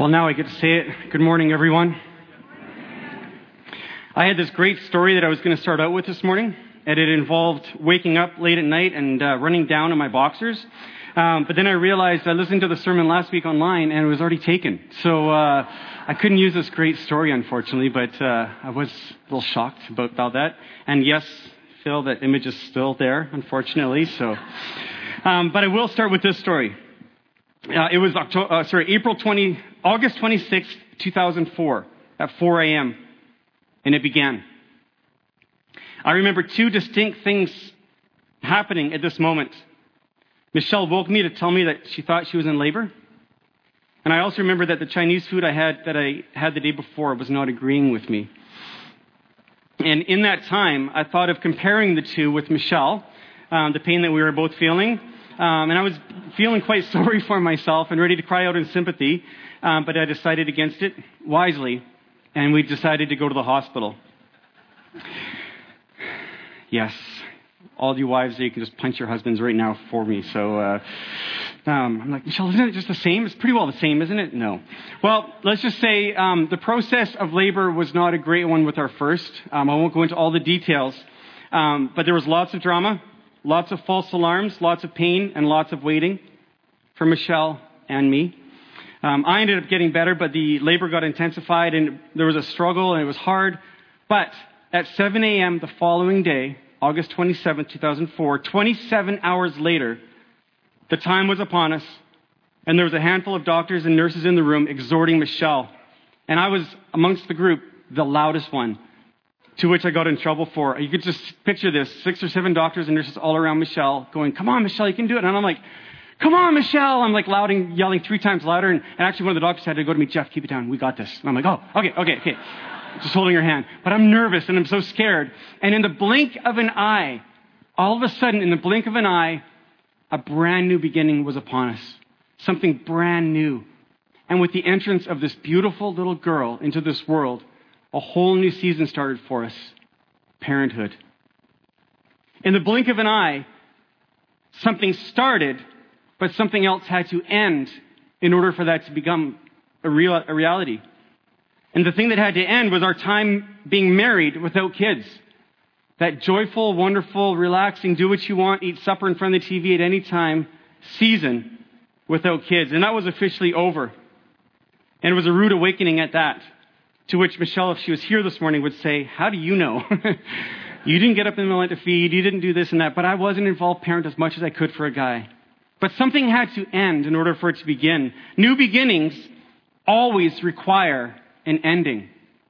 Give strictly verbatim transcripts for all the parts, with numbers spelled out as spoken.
Well, now I get to say it. Good morning, everyone. I had this great story that I was going to start out with this morning, and it involved waking up late at night and uh, running down in my boxers. Um, but then I realized I listened to the sermon last week online, and it was already taken. So uh, I couldn't use this great story, unfortunately, but uh, I was a little shocked about, about that. And yes, Phil, that image is still there, unfortunately. So, um, but I will start with this story. Uh, it was October, uh, sorry, April twentieth, August twenty-sixth, two thousand four, at four a.m., and it began. I remember two distinct things happening at this moment. Michelle woke me to tell me that she thought she was in labor. And I also remember that the Chinese food I had that I had the day before was not agreeing with me. And in that time, I thought of comparing the two with Michelle, um, the pain that we were both feeling. Um, and I was feeling quite sorry for myself and ready to cry out in sympathy. Um, but I decided against it wisely. And we decided to go to the hospital. Yes. All you wives, you can just punch your husbands right now for me. So uh, um, I'm like, Michelle, isn't it just the same? It's pretty well the same, isn't it? No. Well, let's just say um, the process of labor was not a great one with our first. Um, I won't go into all the details. Um, but there was lots of drama, lots of false alarms, lots of pain, and lots of waiting for Michelle and me. Um, I ended up getting better, but the labor got intensified, and there was a struggle, and it was hard. But at seven a.m. the following day, August twenty-seventh, two thousand four, twenty-seven hours later, the time was upon us, and there was a handful of doctors and nurses in the room exhorting Michelle. And I was, amongst the group, the loudest one, to which I got in trouble for. You could just picture this, six or seven doctors and nurses all around Michelle going, come on, Michelle, you can do it. And I'm like, come on, Michelle. I'm like louding, yelling three times louder. And, and actually one of the doctors had to go to me, Jeff, keep it down. We got this. And I'm like, oh, okay, okay, okay. Just holding her hand. But I'm nervous and I'm so scared. And in the blink of an eye, all of a sudden, in the blink of an eye, a brand new beginning was upon us. Something brand new. And with the entrance of this beautiful little girl into this world, a whole new season started for us. Parenthood. In the blink of an eye, something started, but something else had to end in order for that to become a, real, a reality. And the thing that had to end was our time being married without kids. That joyful, wonderful, relaxing, do what you want, eat supper in front of the T V at any time season without kids. And that was officially over. And it was a rude awakening at that. To which Michelle, if she was here this morning, would say, how do you know? You didn't get up in the middle of the night to feed. You didn't do this and that. But I was an involved parent as much as I could for a guy. But something had to end in order for it to begin. New beginnings always require an ending.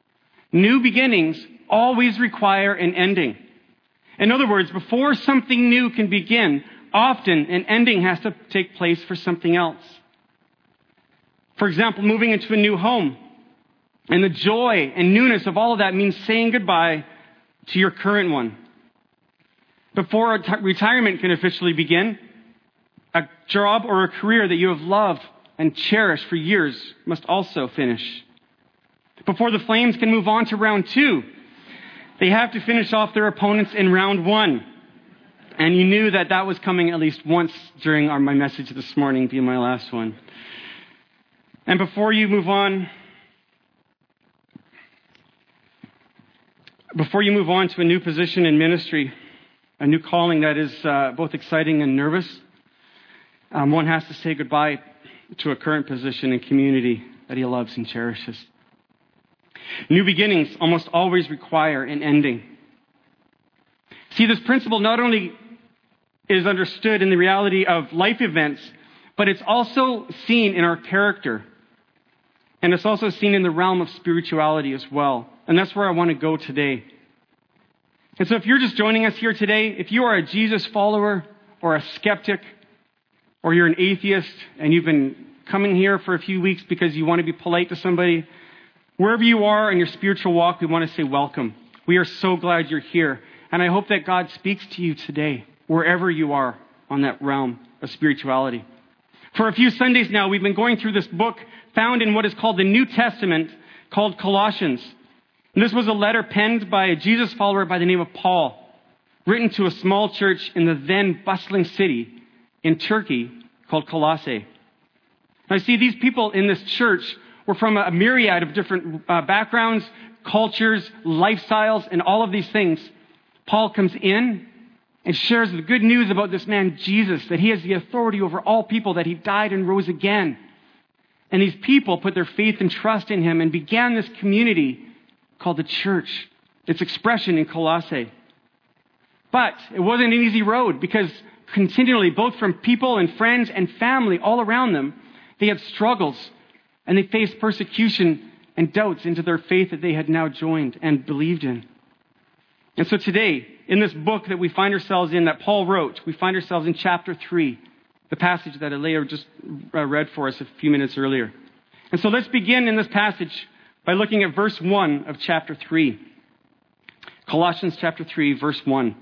New beginnings always require an ending. In other words, before something new can begin, often an ending has to take place for something else. For example, moving into a new home. And the joy and newness of all of that means saying goodbye to your current one. Before a t- retirement can officially begin, a job or a career that you have loved and cherished for years must also finish. Before the Flames can move on to round two, they have to finish off their opponents in round one. And you knew that that was coming at least once during our, my message this morning, being my last one. And before you move on, before you move on to a new position in ministry, a new calling that is uh, both exciting and nervous, Um, one has to say goodbye to a current position and community that he loves and cherishes. New beginnings almost always require an ending. See, this principle not only is understood in the reality of life events, but it's also seen in our character. And it's also seen in the realm of spirituality as well. And that's where I want to go today. And so if you're just joining us here today, if you are a Jesus follower or a skeptic, or you're an atheist and you've been coming here for a few weeks because you want to be polite to somebody, wherever you are in your spiritual walk, we want to say welcome. We are so glad you're here. And I hope that God speaks to you today, wherever you are on that realm of spirituality. For a few Sundays now, we've been going through this book found in what is called the New Testament, called Colossians. And this was a letter penned by a Jesus follower by the name of Paul, written to a small church in the then bustling city in Turkey called Colossae. Now, see, these people in this church were from a myriad of different uh, backgrounds, cultures, lifestyles, and all of these things. Paul comes in and shares the good news about this man, Jesus, that he has the authority over all people, that he died and rose again. And these people put their faith and trust in him and began this community called the church. Its expression in Colossae. But it wasn't an easy road, because continually, both from people and friends and family all around them, they had struggles and they faced persecution and doubts into their faith that they had now joined and believed in. And so today, in this book that we find ourselves in, that Paul wrote, we find ourselves in chapter three, the passage that Alea just read for us a few minutes earlier. And so let's begin in this passage by looking at verse one of chapter three. Colossians chapter three, verse one.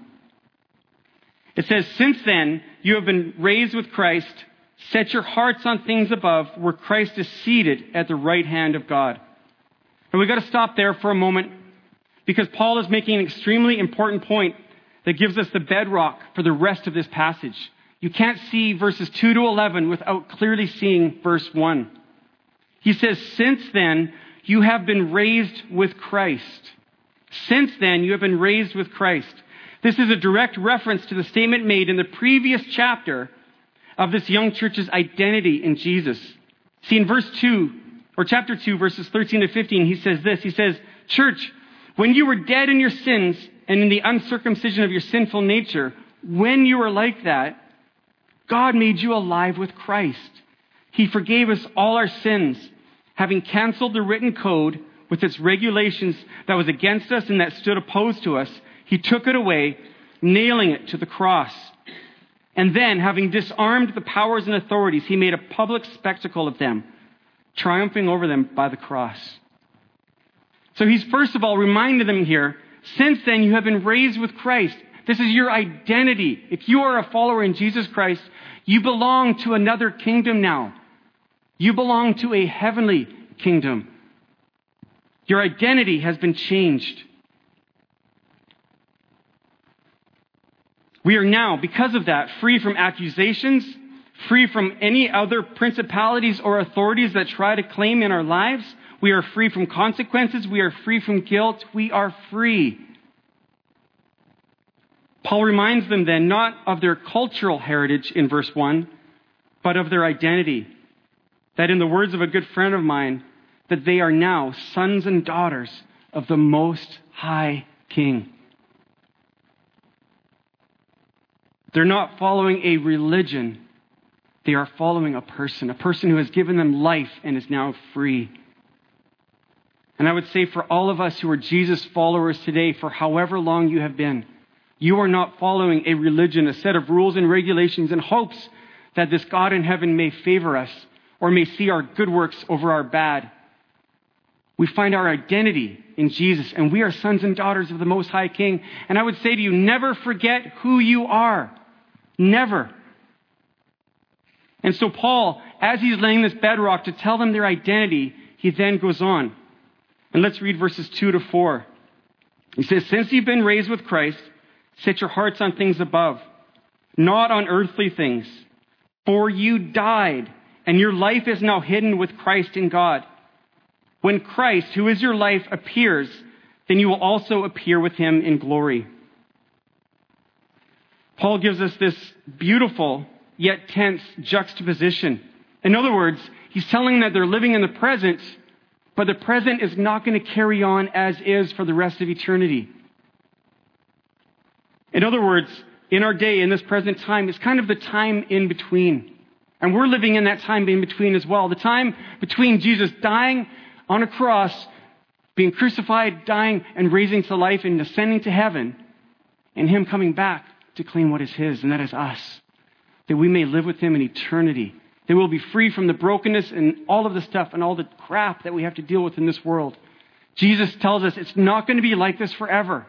It says, "Since then you have been raised with Christ, set your hearts on things above, where Christ is seated at the right hand of God." And we've got to stop there for a moment, because Paul is making an extremely important point that gives us the bedrock for the rest of this passage. You can't see verses two to eleven without clearly seeing verse one. He says, "Since then you have been raised with Christ." Since then, you have been raised with Christ. This is a direct reference to the statement made in the previous chapter of this young church's identity in Jesus. See, in verse two, or chapter two, verses thirteen to fifteen, he says this. He says, "Church, when you were dead in your sins and in the uncircumcision of your sinful nature, when you were like that, God made you alive with Christ. He forgave us all our sins, having canceled the written code with its regulations that was against us and that stood opposed to us. He took it away, nailing it to the cross. And then, having disarmed the powers and authorities, he made a public spectacle of them, triumphing over them by the cross." So he's first of all reminded them here, since then you have been raised with Christ. This is your identity. If you are a follower in Jesus Christ, you belong to another kingdom now. You belong to a heavenly kingdom. Your identity has been changed. We are now, because of that, free from accusations, free from any other principalities or authorities that try to claim in our lives. We are free from consequences. We are free from guilt. We are free. Paul reminds them then not of their cultural heritage in verse one, but of their identity. That in the words of a good friend of mine, that they are now sons and daughters of the Most High King. They're not following a religion. They are following a person, a person who has given them life and is now free. And I would say for all of us who are Jesus followers today, for however long you have been, you are not following a religion, a set of rules and regulations in hopes that this God in heaven may favor us or may see our good works over our bad. We find our identity in Jesus, and we are sons and daughters of the Most High King. And I would say to you, never forget who you are. Never. And so Paul, as he's laying this bedrock to tell them their identity, he then goes on. And let's read verses two to four. He says, "Since you've been raised with Christ, set your hearts on things above, not on earthly things. For you died, and your life is now hidden with Christ in God. When Christ, who is your life, appears, then you will also appear with him in glory." Paul gives us this beautiful yet tense juxtaposition. In other words, he's telling them that they're living in the present, but the present is not going to carry on as is for the rest of eternity. In other words, in our day, in this present time, it's kind of the time in between. And we're living in that time in between as well. The time between Jesus dying on a cross, being crucified, dying, and raising to life and ascending to heaven, and him coming back to claim what is his, and that is us. That we may live with him in eternity. That we'll be free from the brokenness and all of the stuff and all the crap that we have to deal with in this world. Jesus tells us it's not going to be like this forever.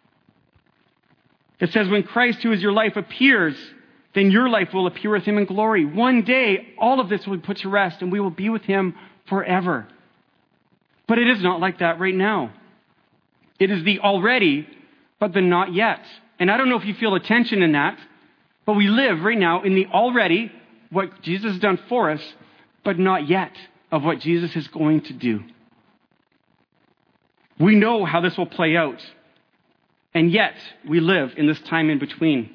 It says, when Christ, who is your life, appears, then your life will appear with him in glory. One day, all of this will be put to rest, and we will be with him forever. But it is not like that right now. It is the already, but the not yet. And I don't know if you feel a tension in that, but we live right now in the already, what Jesus has done for us, but not yet. of what Jesus is going to do. We know how this will play out. And yet, we live in this time in between.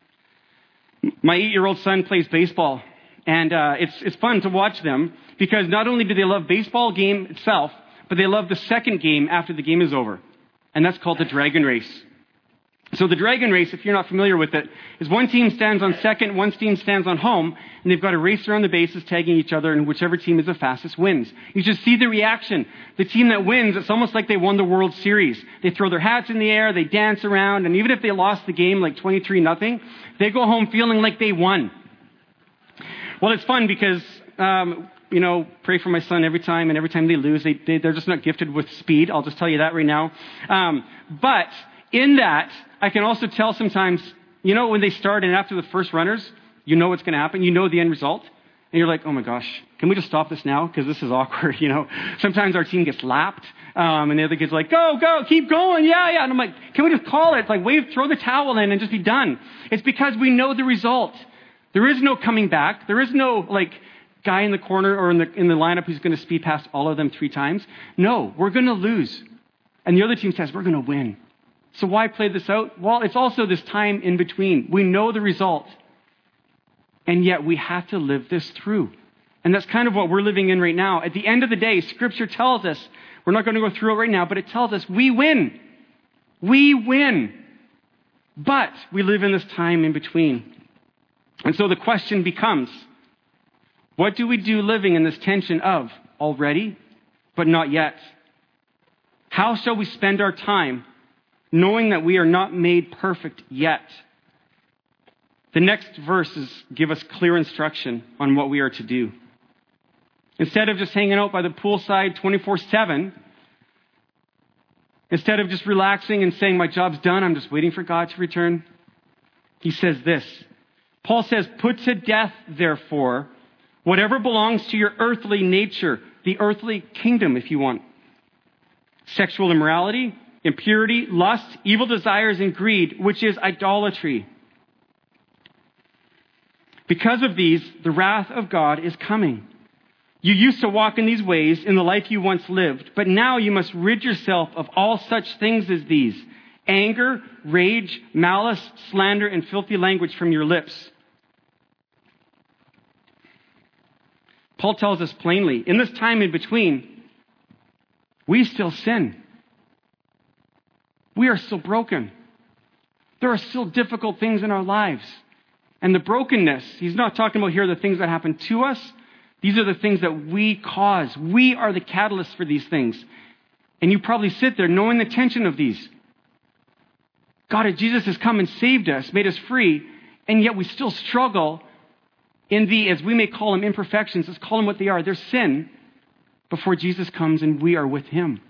My eight-year-old son plays baseball. And uh, it's it's fun to watch them because not only do they love baseball game itself, but they love the second game after the game is over. And that's called the Dragon Race. So the Dragon Race, if you're not familiar with it, is one team stands on second, one team stands on home, and they've got to race around the bases, tagging each other, and whichever team is the fastest wins. You just see the reaction. The team that wins, it's almost like they won the World Series. They throw their hats in the air, they dance around, and even if they lost the game like twenty-three nothing, they go home feeling like they won. Well, it's fun because, um, you know, pray for my son every time, and every time they lose, they, they, they're just not gifted with speed. I'll just tell you that right now. Um, but in that, I can also tell sometimes, you know, when they start and after the first runners, you know what's going to happen. You know the end result. And you're like, oh my gosh, can we just stop this now? Because this is awkward, you know. Sometimes our team gets lapped, um, and the other kid's like, go, go, keep going, yeah, yeah. And I'm like, can we just call it? It's like, wave, throw the towel in and just be done. It's because we know the result. There is no coming back. There is no, like, guy in the corner or in the in the lineup who's going to speed past all of them three times. No, we're going to lose. And the other team says, we're going to win. So why play this out? Well, it's also this time in between. We know the result. And yet we have to live this through. And that's kind of what we're living in right now. At the end of the day, Scripture tells us, we're not going to go through it right now, but it tells us we win. We win. But we live in this time in between. And so the question becomes, what do we do living in this tension of already, but not yet? How shall we spend our time knowing that we are not made perfect yet? The next verses give us clear instruction on what we are to do. Instead of just hanging out by the poolside twenty-four seven, instead of just relaxing and saying, my job's done, I'm just waiting for God to return, he says this. Paul says, put to death, therefore, whatever belongs to your earthly nature, the earthly kingdom, if you want. Sexual immorality, impurity, lust, evil desires, and greed, which is idolatry. Because of these, the wrath of God is coming. You used to walk in these ways in the life you once lived, but now you must rid yourself of all such things as these: anger, rage, malice, slander, and filthy language from your lips. Paul tells us plainly, in this time in between, we still sin. We are still broken. There are still difficult things in our lives. And the brokenness, he's not talking about here the things that happen to us. These are the things that we cause. We are the catalyst for these things. And you probably sit there knowing the tension of these. God, Jesus has come and saved us, made us free, and yet we still struggle in the, as we may call them, imperfections. Let's call them what they are. They're sin before Jesus comes and we are with him.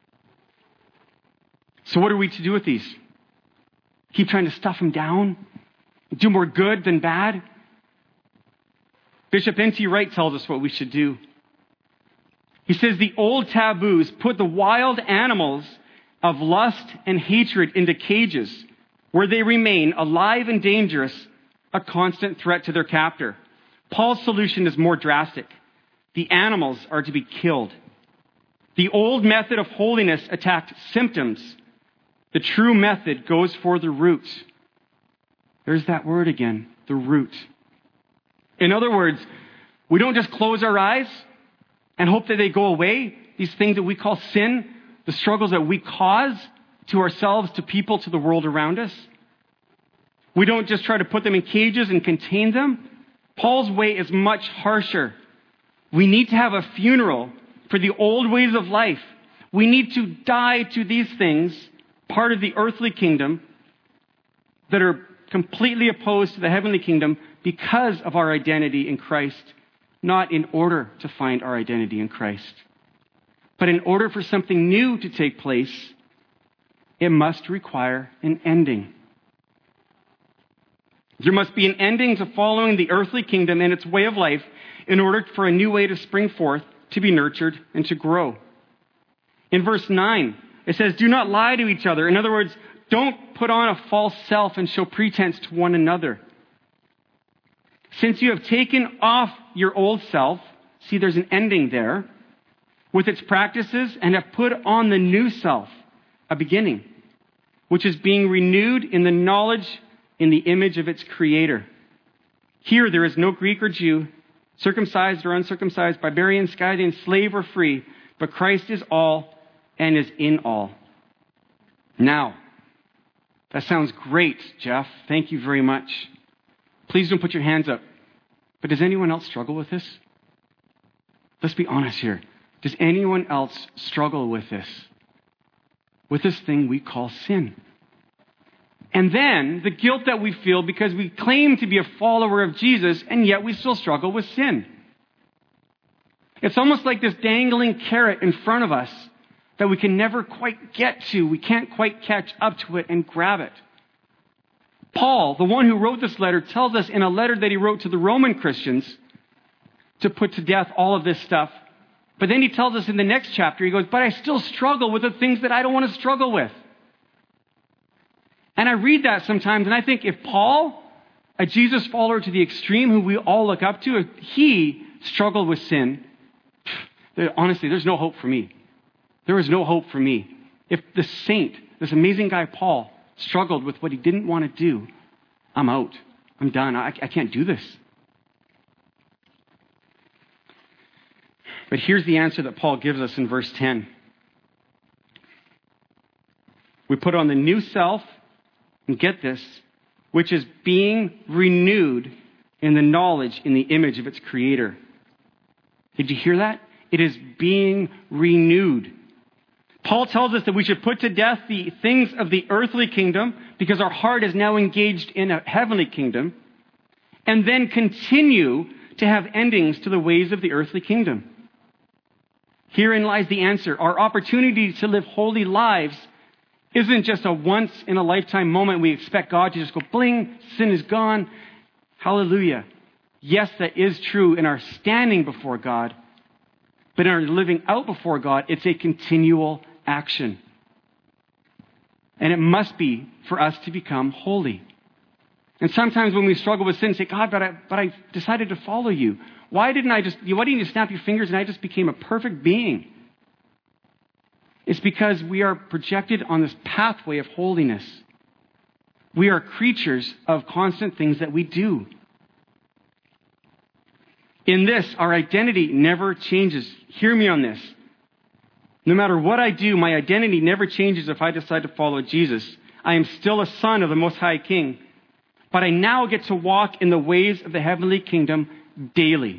So what are we to do with these? Keep trying to stuff them down? Do more good than bad? Bishop N T Wright tells us what we should do. He says the old taboos put the wild animals of lust and hatred into cages where they remain alive and dangerous, a constant threat to their captor. Paul's solution is more drastic. The animals are to be killed. The old method of holiness attacked symptoms. The true method goes for the root. There's that word again, the root. In other words, we don't just close our eyes and hope that they go away. These things that we call sin, the struggles that we cause to ourselves, to people, to the world around us. We don't just try to put them in cages and contain them. Paul's way is much harsher. We need to have a funeral for the old ways of life. We need to die to these things, part of the earthly kingdom, that are completely opposed to the heavenly kingdom because of our identity in Christ, not in order to find our identity in Christ. But in order for something new to take place, it must require an ending. There must be an ending to following the earthly kingdom and its way of life in order for a new way to spring forth, to be nurtured, and to grow. In verse nine, it says, do not lie to each other. In other words, don't put on a false self and show pretense to one another. Since you have taken off your old self, See, there's an ending there with its practices, and have put on the new self, a beginning, which is being renewed in the knowledge in the image of its creator. Here there is no Greek or Jew, circumcised or uncircumcised, barbarian, Scythian, slave or free, but Christ is all and is in all. Now, that sounds great, Jeff. Thank you very much. Please don't put your hands up. But does anyone else struggle with this? Let's be honest here. Does anyone else struggle with this? With this thing we call sin? And then the guilt that we feel because we claim to be a follower of Jesus, and yet we still struggle with sin. It's almost like this dangling carrot in front of us that we can never quite get to. We can't quite catch up to it and grab it. Paul, the one who wrote this letter, tells us in a letter that he wrote to the Roman Christians to put to death all of this stuff. But then he tells us in the next chapter, he goes, but I still struggle with the things that I don't want to struggle with. And I read that sometimes, and I think if Paul, a Jesus follower to the extreme, who we all look up to, if he struggled with sin, honestly, there's no hope for me. There is no hope for me. If the saint, this amazing guy Paul, struggled with what he didn't want to do, I'm out. I'm done. I, I can't do this. But here's the answer that Paul gives us in verse ten. We put on the new self, and get this, which is being renewed in the knowledge, in the image of its creator. Did you hear that? It is being renewed. Paul tells us that we should put to death the things of the earthly kingdom because our heart is now engaged in a heavenly kingdom, and then continue to have endings to the ways of the earthly kingdom. Herein lies the answer. Our opportunity to live holy lives isn't just a once-in-a-lifetime moment we expect God to just go, bling, sin is gone. Hallelujah. Yes, that is true in our standing before God, but in our living out before God, it's a continual action. And it must be for us to become holy. And sometimes when we struggle with sin, say, God, but I, but I decided to follow you. Why didn't I just, why didn't you snap your fingers and I just became a perfect being? It's because we are projected on this pathway of holiness. We are creatures of constant things that we do. In this, our identity never changes. Hear me on this. No matter what I do, my identity never changes if I decide to follow Jesus. I am still a son of the Most High King. But I now get to walk in the ways of the heavenly kingdom daily.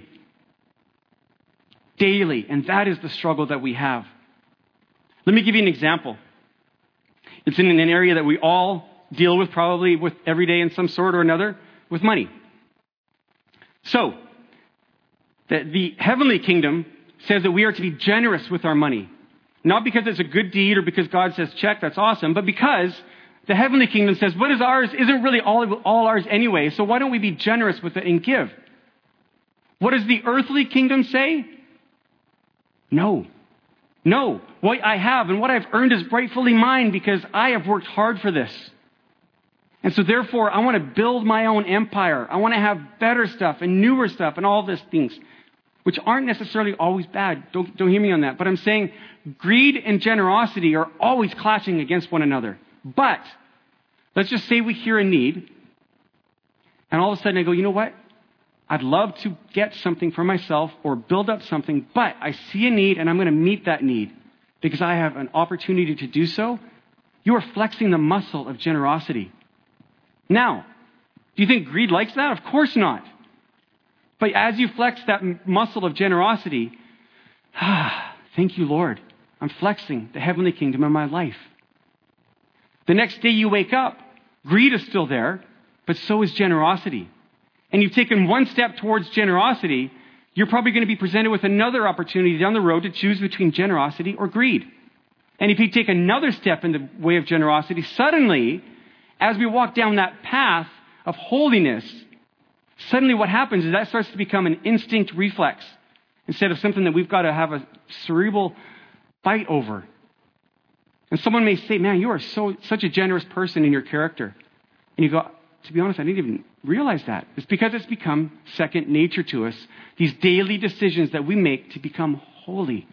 Daily. And that is the struggle that we have. Let me give you an example. It's in an area that we all deal with probably with every day in some sort or another, with money. So, the, the heavenly kingdom says that we are to be generous with our money. Not because it's a good deed or because God says, check, that's awesome, but because the heavenly kingdom says, what is ours isn't really all, all ours anyway, so why don't we be generous with it and give? What does the earthly kingdom say? No. No, what I have and what I've earned is rightfully mine because I have worked hard for this. And so therefore, I want to build my own empire. I want to have better stuff and newer stuff and all these things, which aren't necessarily always bad. Don't, don't hear me on that. But I'm saying greed and generosity are always clashing against one another. But let's just say we hear a need, and all of a sudden I go, you know what? I'd love to get something for myself or build up something, but I see a need and I'm going to meet that need because I have an opportunity to do so. You are flexing the muscle of generosity. Now, do you think greed likes that? Of course not. But as you flex that muscle of generosity, ah, thank you, Lord. I'm flexing the heavenly kingdom in my life. The next day you wake up, greed is still there, but so is generosity. And you've taken one step towards generosity, you're probably going to be presented with another opportunity down the road to choose between generosity or greed. And if you take another step in the way of generosity, suddenly, as we walk down that path of holiness, suddenly what happens is that starts to become an instinct reflex instead of something that we've got to have a cerebral fight over. And someone may say, man, you are so such a generous person in your character. And you go, to be honest, I didn't even realize that. It's because it's become second nature to us. These daily decisions that we make to become holy.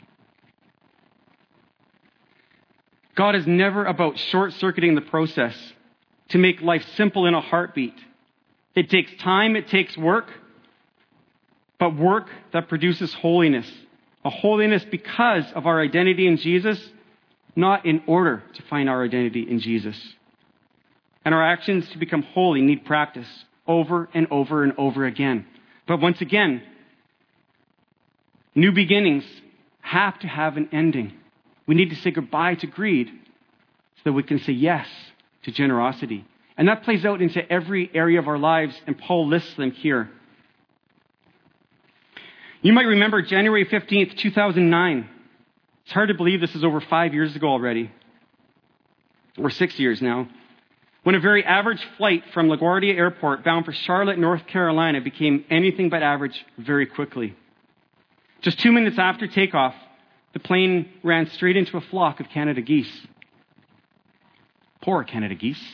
God is never about short-circuiting the process to make life simple in a heartbeat. It takes time, it takes work, but work that produces holiness. A holiness because of our identity in Jesus, not in order to find our identity in Jesus. And our actions to become holy need practice over and over and over again. But once again, new beginnings have to have an ending. We need to say goodbye to greed so that we can say yes to generosity. And that plays out into every area of our lives, and Paul lists them here. You might remember January fifteenth, two thousand nine. It's hard to believe this is over five years ago already, or six years now, when a very average flight from LaGuardia Airport bound for Charlotte, North Carolina became anything but average very quickly. Just two minutes after takeoff, the plane ran straight into a flock of Canada geese. Poor Canada geese.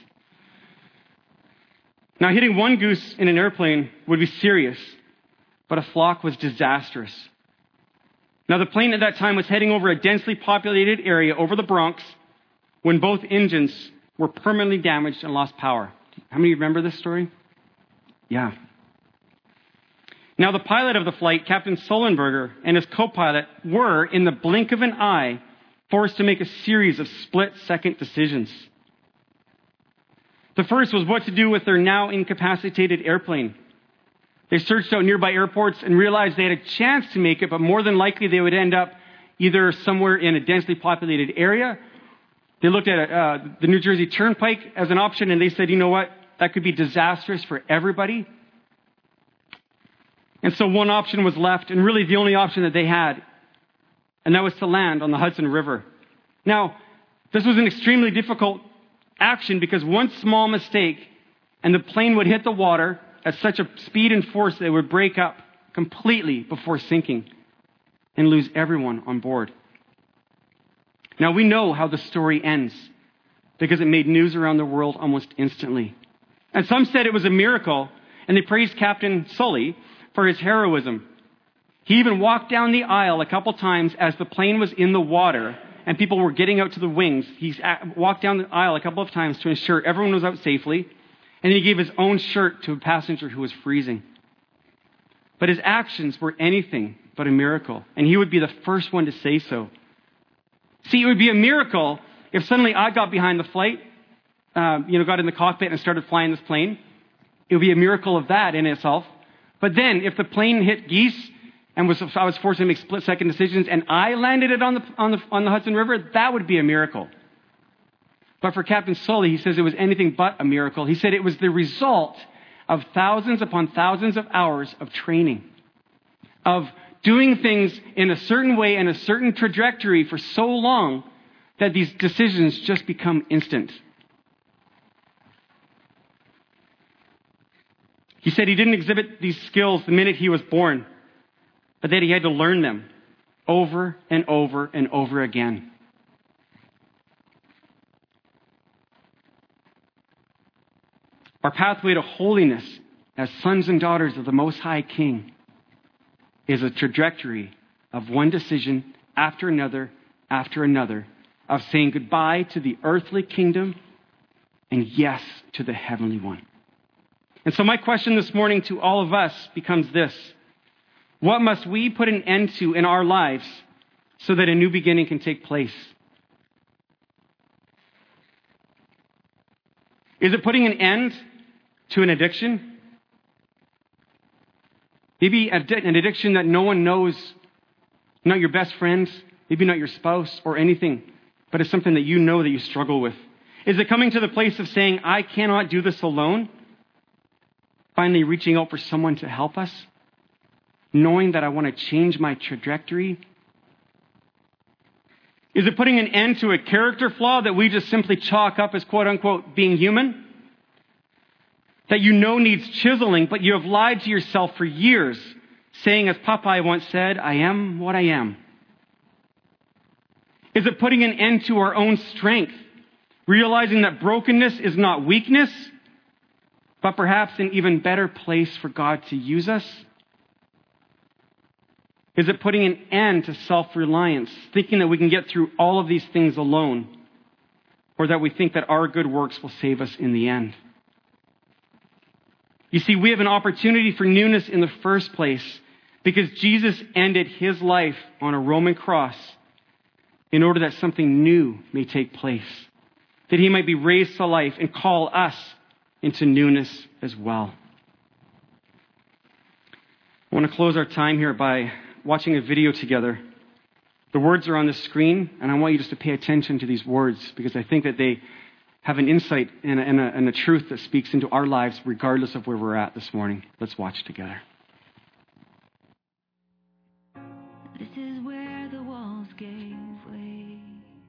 Now, hitting one goose in an airplane would be serious, but a flock was disastrous. Now, the plane at that time was heading over a densely populated area over the Bronx when both engines were permanently damaged and lost power. How many remember this story? Yeah. Now, the pilot of the flight, Captain Sullenberger, and his co-pilot were, in the blink of an eye, forced to make a series of split-second decisions. The first was what to do with their now incapacitated airplane. They searched out nearby airports and realized they had a chance to make it, but more than likely they would end up either somewhere in a densely populated area. They looked at uh, the New Jersey Turnpike as an option, and they said, you know what, that could be disastrous for everybody. And so one option was left, and really the only option that they had, and that was to land on the Hudson River. Now, this was an extremely difficult action because one small mistake, and the plane would hit the water at such a speed and force that it would break up completely before sinking and lose everyone on board. Now, we know how the story ends because it made news around the world almost instantly. And some said it was a miracle, and they praised Captain Sully for his heroism. He even walked down the aisle a couple times as the plane was in the water and people were getting out to the wings. He walked down the aisle a couple of times to ensure everyone was out safely, and he gave his own shirt to a passenger who was freezing. But his actions were anything but a miracle, and he would be the first one to say so. See, it would be a miracle if suddenly I got behind the flight, uh, you know, got in the cockpit and started flying this plane. It would be a miracle of that in itself. But then, if the plane hit geese and was I was forced to make split-second decisions, and I landed it on the on the on the Hudson River, that would be a miracle. But for Captain Sully, he says it was anything but a miracle. He said it was the result of thousands upon thousands of hours of training, of doing things in a certain way and a certain trajectory for so long that these decisions just become instant. He said he didn't exhibit these skills the minute he was born, but that he had to learn them over and over and over again. Our pathway to holiness as sons and daughters of the Most High King is a trajectory of one decision after another after another of saying goodbye to the earthly kingdom and yes to the heavenly one. And so my question this morning to all of us becomes this: what must we put an end to in our lives so that a new beginning can take place? Is it putting an end to an addiction? Maybe an addiction that no one knows, not your best friend, maybe not your spouse or anything, but it's something that you know that you struggle with. Is it coming to the place of saying, I cannot do this alone? Finally reaching out for someone to help us, knowing that I want to change my trajectory? Is it putting an end to a character flaw that we just simply chalk up as quote unquote being human? That you know needs chiseling, but you have lied to yourself for years, saying, as Popeye once said, I am what I am. Is it putting an end to our own strength, realizing that brokenness is not weakness, But perhaps an even better place for God to use us? Is it putting an end to self-reliance, thinking that we can get through all of these things alone, or that we think that our good works will save us in the end? You see, we have an opportunity for newness in the first place because Jesus ended his life on a Roman cross in order that something new may take place, that he might be raised to life and call us into newness as well. I want to close our time here by watching a video together. The words are on the screen, and I want you just to pay attention to these words because I think that they have an insight and a, and, a, and a truth that speaks into our lives regardless of where we're at this morning. Let's watch together. This is where the walls gave way.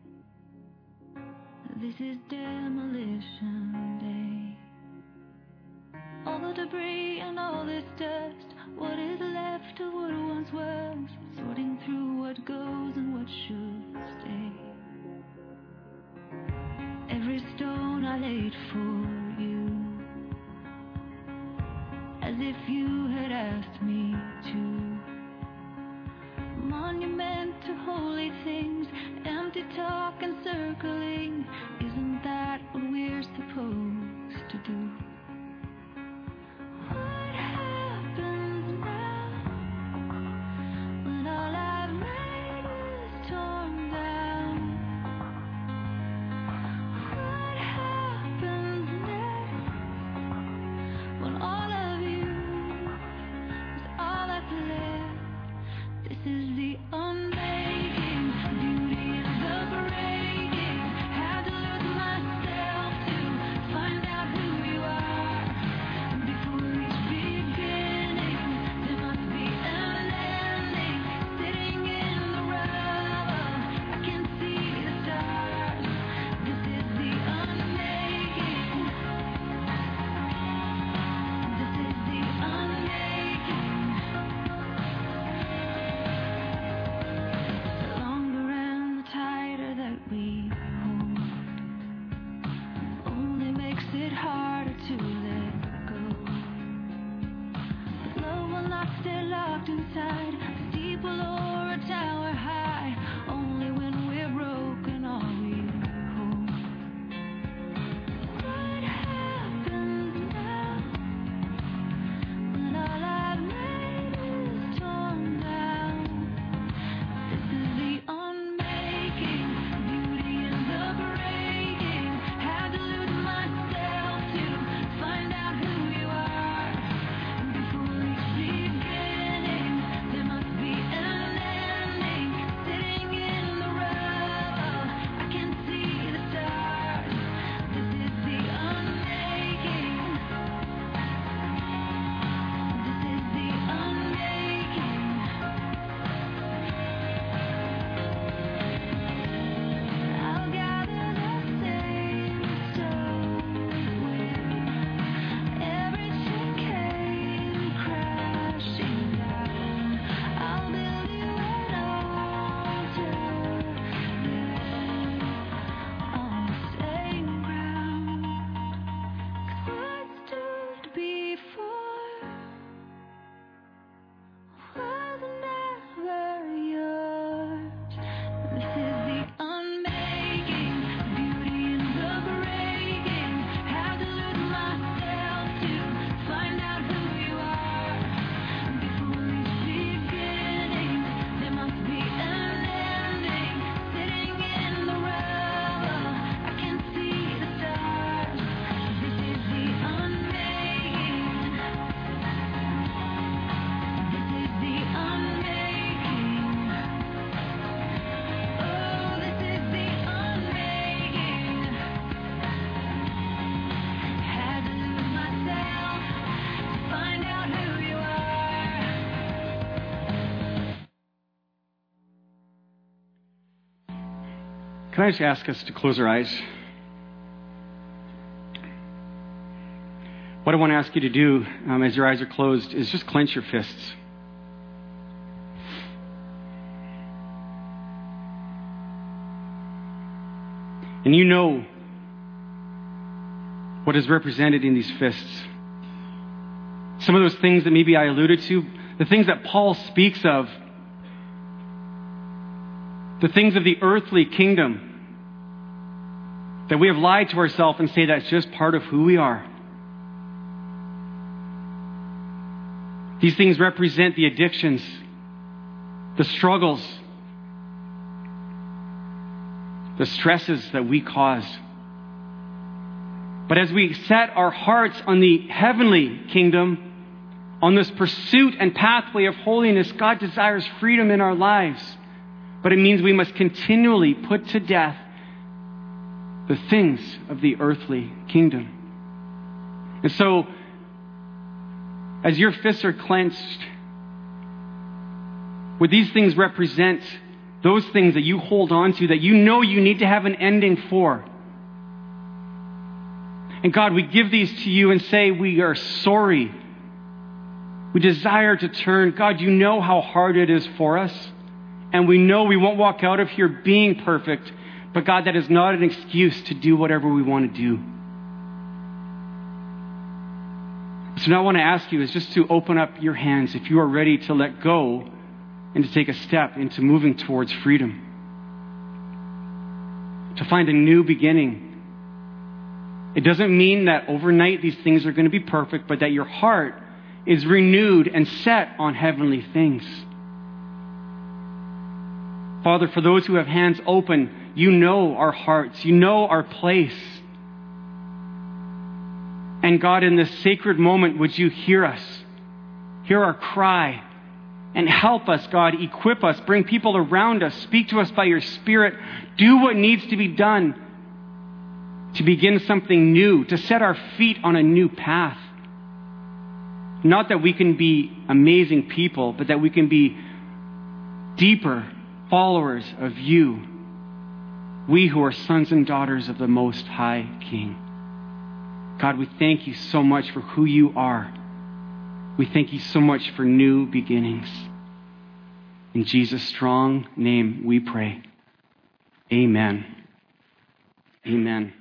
This is demolition day. All the debris and all this dust, what is left of what once was, sorting through what goes and what should stay. Every stone I laid for you, as if you had asked me to. Monument to holy things, empty talk and circling, isn't that what we're supposed to do? What happens now when all I've made is torn down? What happens next when all of you is all that's left? This is the unmaking, beauty in the breaking. Had to lose myself to find out who you are. Before each beginning, there must be an ending. Sitting in the rubble, I can see the stars. This is the unmaking. This is the unmaking. The longer and the tighter that we hold only makes it harder to let go. But love will not stay locked inside a steeple or a tower high. Only when we're broken are we whole. What happens now when all I've made is torn down? This is the unmaking, beauty in the breaking. Had to lose myself to find out who you are. Before each beginning, there must be an ending. Sitting in the rubble, I can see the stars. This is the unmaking. This is the unmaking. I'll gather the same stones when every chain came crashing down. I'll build you an altar there on the same ground. 'Cause what stood before was never yours. This is the unmaking, beauty in the breaking. Had to lose myself to find out who you are. Before each beginning, there must be an ending. Sitting in the rubble, I can see the stars. This is the unmaking. This is the unmaking. Oh, this is the unmaking. Had to lose myself to find out who you are. Can I just ask us to close our eyes? What I want to ask you to do um, as your eyes are closed is just clench your fists. And you know what is represented in these fists. some of those things that maybe I alluded to, the things that Paul speaks of, the things of the earthly kingdom, that we have lied to ourselves and say that's just part of who we are. These things represent the addictions, the struggles, the stresses that we cause. But as we set our hearts on the heavenly kingdom, on this pursuit and pathway of holiness, God desires freedom in our lives. But it means we must continually put to death the things of the earthly kingdom. And so, as your fists are clenched, would these things represent those things that you hold on to, that you know you need to have an ending for? And God, we give these to you and say we are sorry. We desire to turn. God, you know how hard it is for us. And we know we won't walk out of here being perfect. But God, that is not an excuse to do whatever we want to do. So now I want to ask you is just to open up your hands if you are ready to let go and to take a step into moving towards freedom. To find a new beginning. It doesn't mean that overnight these things are going to be perfect, but that your heart is renewed and set on heavenly things. Father, for those who have hands open, you know our hearts. You know our place. And God, in this sacred moment, would you hear us? Hear our cry. And help us, God. Equip us. Bring people around us. Speak to us by your Spirit. Do what needs to be done to begin something new, to set our feet on a new path. Not that we can be amazing people, but that we can be deeper followers of you. We who are sons and daughters of the Most High King. God, we thank you so much for who you are. We thank you so much for new beginnings. In Jesus' strong name we pray. Amen. Amen.